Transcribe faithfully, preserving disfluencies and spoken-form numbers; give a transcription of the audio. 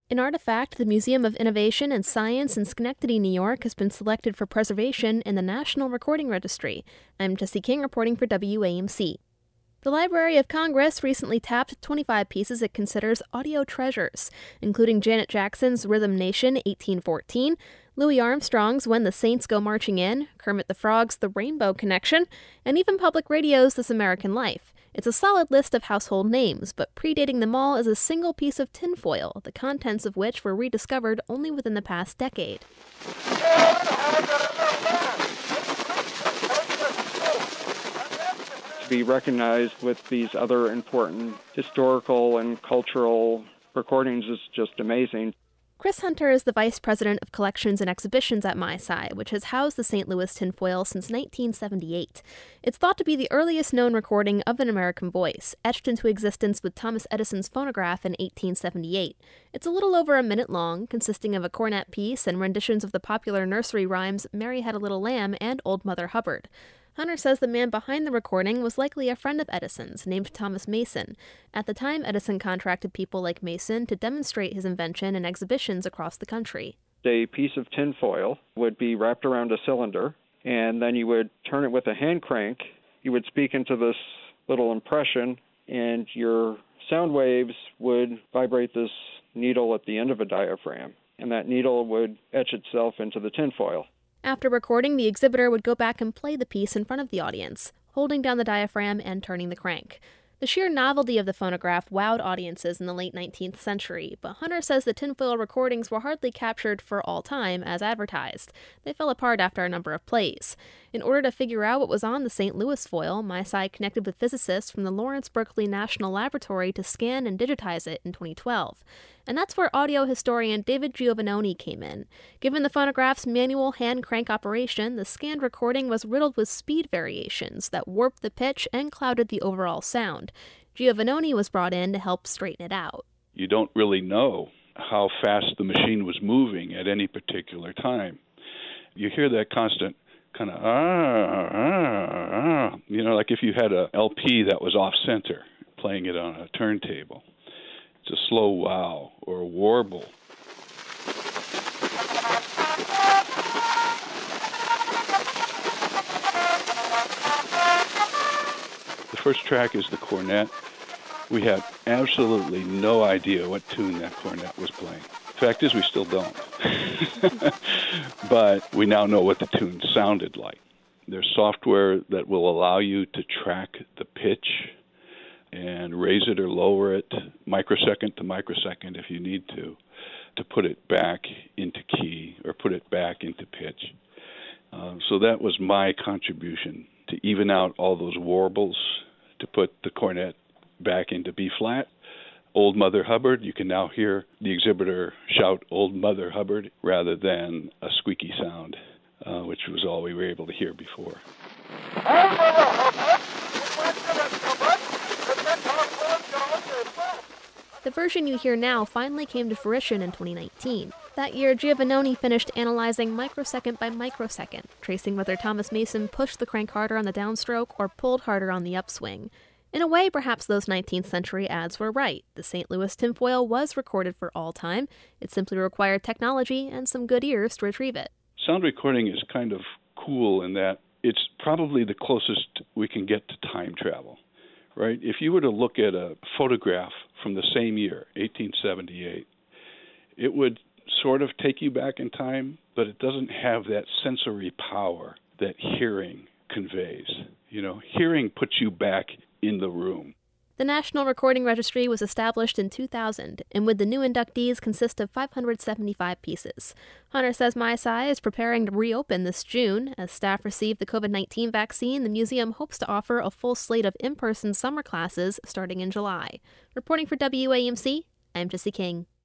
An artifact, the Museum of Innovation and Science in Schenectady, New York, has been selected for preservation in the National Recording Registry. I'm Jesse King reporting for W A M C. The Library of Congress recently tapped twenty-five pieces it considers audio treasures, including Janet Jackson's Rhythm Nation eighteen fourteen, Louis Armstrong's When the Saints Go Marching In, Kermit the Frog's The Rainbow Connection, and even public radio's This American Life. It's a solid list of household names, but predating them all is a single piece of tinfoil, the contents of which were rediscovered only within the past decade. To be recognized with these other important historical and cultural recordings is just amazing. Chris Hunter is the Vice President of Collections and Exhibitions at MySci, which has housed the Saint Louis tinfoil since nineteen seventy-eight. It's thought to be the earliest known recording of an American voice, etched into existence with Thomas Edison's phonograph in eighteen seventy-eight. It's a little over a minute long, consisting of a cornet piece and renditions of the popular nursery rhymes Mary Had a Little Lamb and Old Mother Hubbard. Hunter says the man behind the recording was likely a friend of Edison's, named Thomas Mason. At the time, Edison contracted people like Mason to demonstrate his invention in exhibitions across the country. A piece of tinfoil would be wrapped around a cylinder, and then you would turn it with a hand crank. You would speak into this little impression, and your sound waves would vibrate this needle at the end of a diaphragm, and that needle would etch itself into the tinfoil. After recording, the exhibitor would go back and play the piece in front of the audience, holding down the diaphragm and turning the crank. The sheer novelty of the phonograph wowed audiences in the late nineteenth century, but Hunter says the tinfoil recordings were hardly captured for all time as advertised. They fell apart after a number of plays. In order to figure out what was on the Saint Louis foil, MySci connected with physicists from the Lawrence Berkeley National Laboratory to scan and digitize it in twenty twelve. And that's where audio historian David Giovannoni came in. Given the phonograph's manual hand crank operation, the scanned recording was riddled with speed variations that warped the pitch and clouded the overall sound. Giovannoni was brought in to help straighten it out. You don't really know how fast the machine was moving at any particular time. You hear that constant kind of ah, ah, ah, you know, like if you had a L P that was off-center, playing it on a turntable. It's a slow wow or a warble. The first track is the cornet. We had absolutely no idea what tune that cornet was playing. Fact is, we still don't. But we now know what the tune sounded like. There's software that will allow you to track the pitch and raise it or lower it microsecond to microsecond if you need to, to put it back into key or put it back into pitch. Uh, so that was my contribution, to even out all those warbles, to put the cornet back into B-flat. Old Mother Hubbard, you can now hear the exhibitor shout Old Mother Hubbard rather than a squeaky sound, uh, which was all we were able to hear before. The version you hear now finally came to fruition in twenty nineteen. That year, Giovannoni finished analyzing microsecond by microsecond, tracing whether Thomas Mason pushed the crank harder on the downstroke or pulled harder on the upswing. In a way, perhaps those nineteenth century ads were right. The Saint Louis tinfoil was recorded for all time. It simply required technology and some good ears to retrieve it. Sound recording is kind of cool in that it's probably the closest we can get to time travel, right? If you were to look at a photograph from the same year, eighteen seventy-eight, it would sort of take you back in time, but it doesn't have that sensory power that hearing conveys. You know, hearing puts you back in the room. The National Recording Registry was established in two thousand, and with the new inductees consist of five hundred seventy-five pieces. Hunter says MySci is preparing to reopen this June. As staff receive the covid nineteen vaccine, the museum hopes to offer a full slate of in-person summer classes starting in July. Reporting for W A M C, I'm Jesse King.